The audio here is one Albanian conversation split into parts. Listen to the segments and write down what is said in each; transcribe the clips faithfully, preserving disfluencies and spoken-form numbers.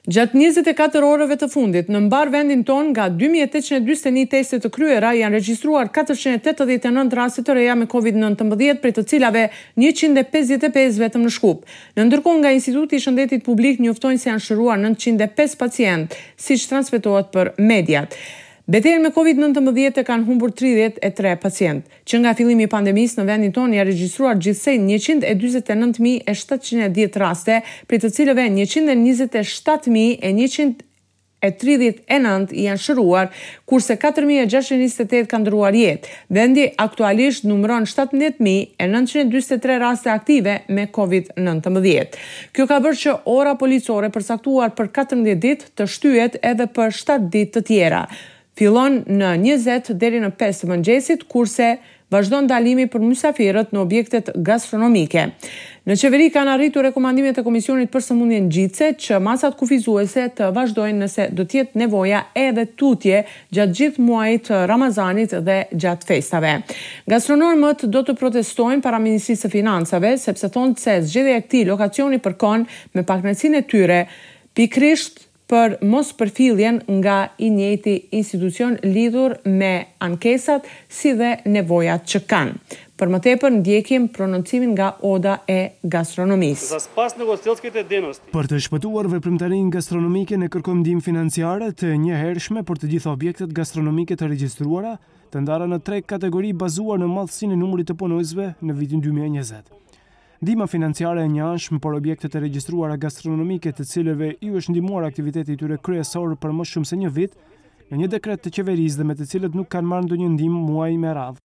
Gjatë njëzet e katër orëve të fundit, në mbar vendin ton nga dy mijë e tetëqind e dyzet e një teste të kryera janë regjistruar katërqind e tetëdhjetë e nëntë raste të reja me kovid nineteen, prej të cilave njëqind e pesëdhjetë e pesë vetëm në Shkup. Në ndërkohë nga Instituti i Shëndetit Publik njoftojnë se janë shëruar nëntëqind e pesë pacientë, siç transmetohet për mediat. Betejën me kovid nineteen e kanë humbur tridhjetë e tre pacientë. Që nga fillimi i pandemisë në vendin tonë janë regjistruar gjithsej njëqind e dyzet e nëntë mijë e shtatëqind e dhjetë raste, prej të cilëve njëqind e njëzet e shtatë mijë e njëqind e tridhjetë e nëntë janë shëruar, kurse katër mijë e gjashtëqind e njëzet e tetë kanë ndëruar jetë. Vendi aktualisht numëron shtatëmbëdhjetë mijë e nëntëqind e dyzet e tre raste aktive me kovid nineteen. Kjo ka bërë që ora policore përcaktuar për katërmbëdhjetë ditë të shtyhet edhe për shtatë ditë të tjera. Fillon në njëzet deri në pesë të mëngjesit, kurse vazhdon ndalimi për mysafirët në objektet gastronomike. Në qeveri kanë arritur rekomandimet e Komisionit për sëmundjen ngjitse që masat kufizuese të vazhdojnë nëse do të jetë nevoja edhe tutje gjatë gjithë muajit të Ramazanit dhe gjatë festave. Gastronomët do të protestojnë para Ministrisë së Financave sepse thonë se zgjedhja e këtij lokacioni përkon me pakënaqësinë e tyre pikërisht për mos përfilljen nga i njëjti institucion lidhur me ankesat si dhe nevojat që kanë. Për më tepër ndjekim prononcimin nga Oda e Gastronomisë. Për të shpëtuar veprimtarinë gastronomike ne kërkojmë ndihmë financiare të njëhershme për të gjitha objektet gastronomike të regjistruara, të ndara në tre kategori bazuar në madhësinë e numrit të punojësve në vitin dy mijë e njëzet. Ndihma financiare e njëanshme për objektet e regjistruara gastronomike të cilëve ju është ndihmuar aktiviteti i tyre kryesor për më shumë se një vit, në një dekret të qeverisë dhe me të cilët nuk kanë marrë ndonjë ndihmë muaj me radhë.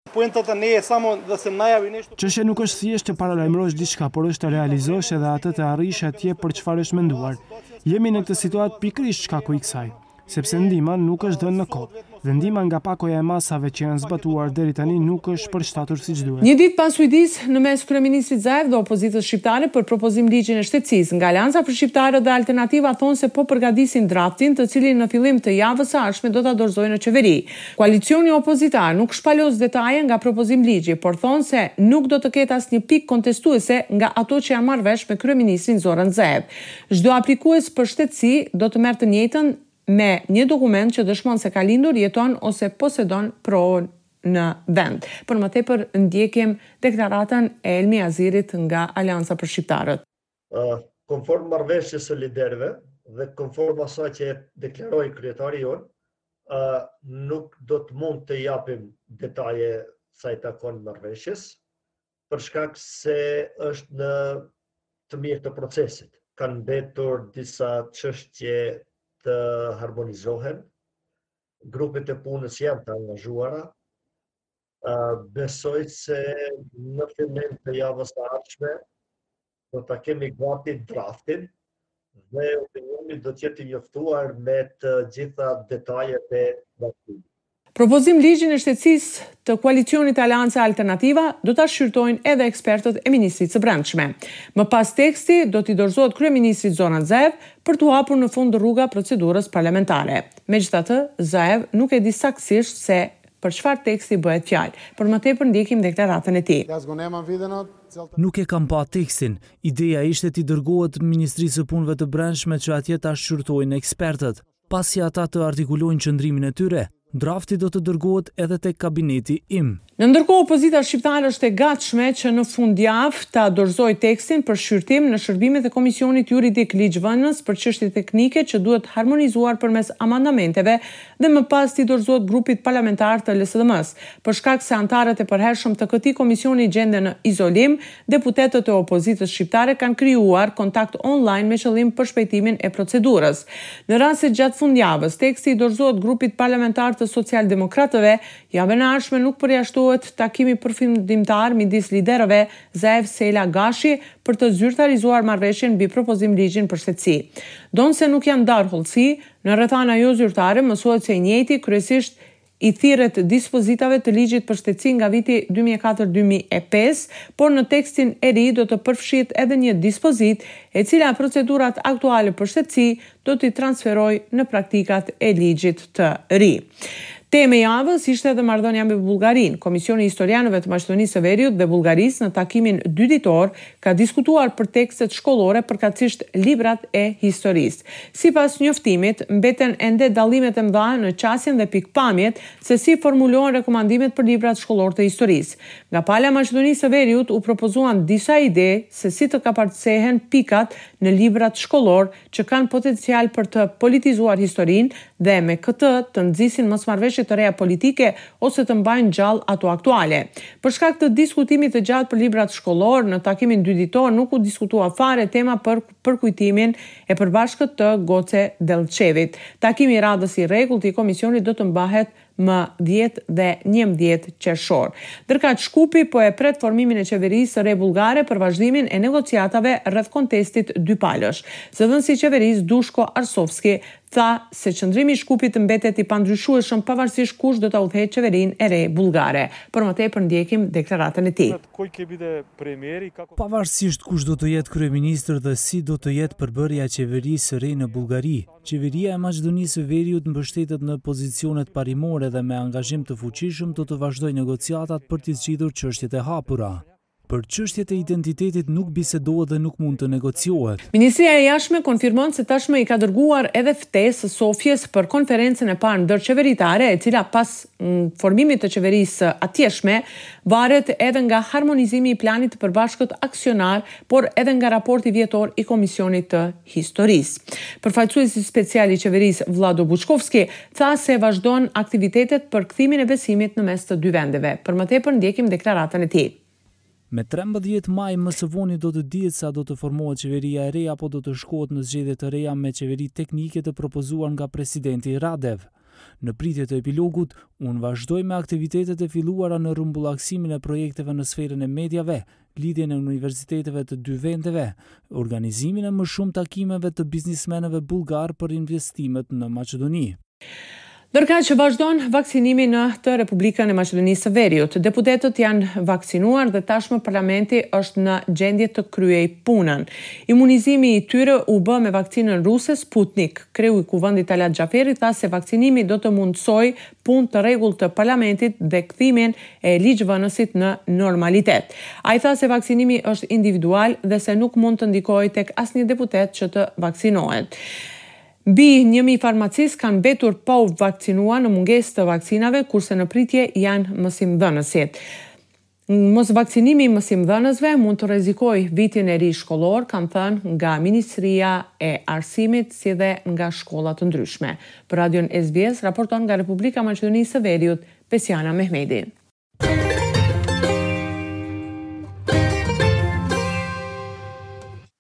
Çështja nuk është thjesht të paralajmërosh diçka, por është të realizosh edhe atë të arrish atje për çfarë është menduar. Jemi në këtë situatë pikërisht shkaku i kësaj, sepse ndihma nuk është dhënë në kohë. Dhe ndihma nga pakoja e masave që janë zbatuar deri tani nuk është përshtatur siç duhet. Një ditë pas ujdis në mes kryeministrit Zaev dhe opozitës shqiptare për propozim ligjin e shtetësisë, nga Alianca për Shqiptarët dhe Alternativa thonë se po përgatisin draftin, të cilin në fillim të javës së ardhshme do ta dorëzojnë në qeveri. Koalicioni opozitar nuk shpalos detaje nga propozim ligji, por thonë se nuk do të ketë asnjë pikë kontestuese nga ato që janë marrë vesh me kryeministrin Zoran Zaev. Çdo aplikues për shtetësi do të merr të njëjtën me një dokument që dëshmon se ka lindur, jeton ose posedon proon në vend. Për më tepër ndjekim deklaratën e Elmi Azirit nga Alianca për Shqiptarët. Uh, konform marrëveshjes së liderëve dhe konform asaj që deklaroi kryetari jon, uh, nuk do të mund të japim detaje sa i takon marrëveshjes, për shkak se është në të mirë të procesit. Kanë mbetur disa çështje të harmonizohen, grupet e punës janë të angazhuara. Uh, besoj se në fillim të javës së ardhshme do ta kemi gati draftin dhe opinioni do të jetë i njoftuar me të gjitha detajet e draftit. Propozim ligjin e shtetësisë të koalicionit Alianca Alternativa do ta shqyrtojnë edhe ekspertët e Ministrisë së Brendshme. Më pas teksti do t'i dorëzohet kryeministrit Zoran Zaev për t'u hapur në fund rruga procedurës parlamentare. Megjithatë, Zaev nuk e di saktësisht se për çfarë teksti bëhet fjalë. Për më tepër ndjekim deklaratën e tij. Nuk e kam pa tekstin. Ideja ishte t'i dërgohet Ministrisë së Punëve të Brendshme që atje ta shqyrtojnë ekspertët, pasi ata të artikulojnë qëndrimin e tyre. Drafti do të dërgohet edhe tek kabineti im. Në ndërkohë, opozita shqiptare është e gatshme që në fundjavë ta dorëzojë tekstin për shqyrtim në shërbimet e Komisionit Juridik Ligjvënës për çështje teknike që duhet harmonizuar përmes amendamenteve dhe më pas t'i dorëzohet grupit parlamentar të L S D M-s. Për shkak se antarët e përhershëm të këtij komisioni gjenden në izolim, deputetët e opozitës shqiptare kanë krijuar kontakt online me qëllim për shpejtimin e procedurës. Në rast se gjatë fundjavës teksti i dorëzohet grupit parlamentar të socialdemokratëve, javën e ardhshme nuk përjashtohet takimi përfundimtar midis liderëve Zaev Sela Gashi për të zyrtarizuar marrëveshjen mbi propozim ligjin për shtetësi. Donse nuk janë ndarë hollësi, në rrethana jo zyrtare mësohet se i njëjti kryesisht i thirret dispozitave të ligjit për shtetësi nga viti dy mijë e katër dy mijë e pesë, por në tekstin e ri do të përfshihet edhe një dispozit e cila procedurat aktuale për shtetësi do t'i transferojë në praktikat e ligjit të ri. Teme javës ishte edhe marrëdhënia me Bullgarinë. Komisioni i Historianëve të Maqedonisë së Veriut dhe Bullgarisë në takimin dy ditor ka diskutuar për tekstet shkollore, përkatësisht librat e historisë. Sipas njoftimit, mbeten ende dallimet e mëdha në qasjen dhe pikpamjet se si formulohen rekomandimet për librat shkollor të historisë. Nga pala e Maqedonisë së Veriut u propozuan disa ide se si të kapaciteten pikat në librat shkollor që kanë potencial për të politizuar historinë dhe me këtë të nxisin mosmarrëveshje të reja politike ose të mbajnë gjallë ato aktuale. Për shkak të diskutimit të gjatë për librat shkollor, në takimin dy ditor nuk u diskutua fare tema për përkujtimin e përbashkët të Goce Delçevit. Takimi i radhës i rregullt i komisionit do të mbahet më dhjetë dhe njëmbëdhjetë qershor. Ndërkaq Shkupi po e pret formimin e qeverisë së re bullgare për vazhdimin e negociatave rreth kontestit dypalësh. Zëdhënësi i qeverisë Dushko Arsovski tha se qëndrimi i Shkupit mbetet i pandryshueshëm pavarësisht kush do ta udhëhej qeverinë e re bullgare. Për më tepër ndjekim deklaratën e tij. Pavarësisht kush do të jetë kryeministër dhe si do të jetë përbërja e qeverisë së re në Bullgari, qeveria e Maqedonisë së Veriut mbështetet në pozicionet parimore dhe me angazhim të fuqishëm do të vazhdojë negociatat për të zgjidhur çështjet e hapura. Për çështjet e identitetit nuk bisedohet dhe nuk mund të negociohet. Ministria e Jashtme konfirmon se tashmë i ka dërguar edhe ftesë Sofjes për konferencën e parë ndërqeveritare, e cila pas mm, formimit të qeverisë atjeshme varet edhe nga harmonizimi i planit të përbashkët aksionar, por edhe nga raporti vjetor i Komisionit të Historisë. Përfaqësuesi special i qeverisë Vlado Buçkovski tha se vazhdon aktivitetet për kthimin e besimit në mes të dy vendeve. Për më tepër ndjekim deklaratën e tij. Me trembëdhjetë maj më së voni do të dihet sa do të formohet qeveria e re apo do të shkohet në zgjedhje të reja me qeveri teknike të propozuar nga presidenti Radev. Në pritje të epilogut, unë vazhdoj me aktivitetet e filluara në rrumbullaksimin e projekteve në sferën e mediave, lidhjen e universiteteve të dy vendeve, organizimin e më shumë takimeve të biznismenëve bullgar për investimet në Maqedoni. Ndërkaq që vazhdon vaksinimi në të Republikën e Maqedonisë së Veriut. Deputetët janë vaksinuar dhe tashmë parlamenti është në gjendje të kryej punën. Imunizimi i tyre u bë me vaksinën ruse Sputnik. Kreu i Kuvendit Talat Xhaferi tha se vaksinimi do të mundsojë punë të rregullt të parlamentit dhe kthimin e ligjvënësit në normalitet. Ai tha se vaksinimi është individual dhe se nuk mund të ndikojë tek asnjë deputet që të vaksinohet. Mbi një mijë farmacistë kanë mbetur pa u vakcinuar në mungesë të vaksinave, kurse në pritje janë mësimdhënësit. Mos vaksinimi i mësimdhënësve mund të rrezikojë vitin e ri shkollor, kanë thënë nga Ministria e Arsimit si dhe nga shkolla të ndryshme. Për Radion S B S raporton nga Republika e Maqedonisë së Veriut, Besiana Mehmeti.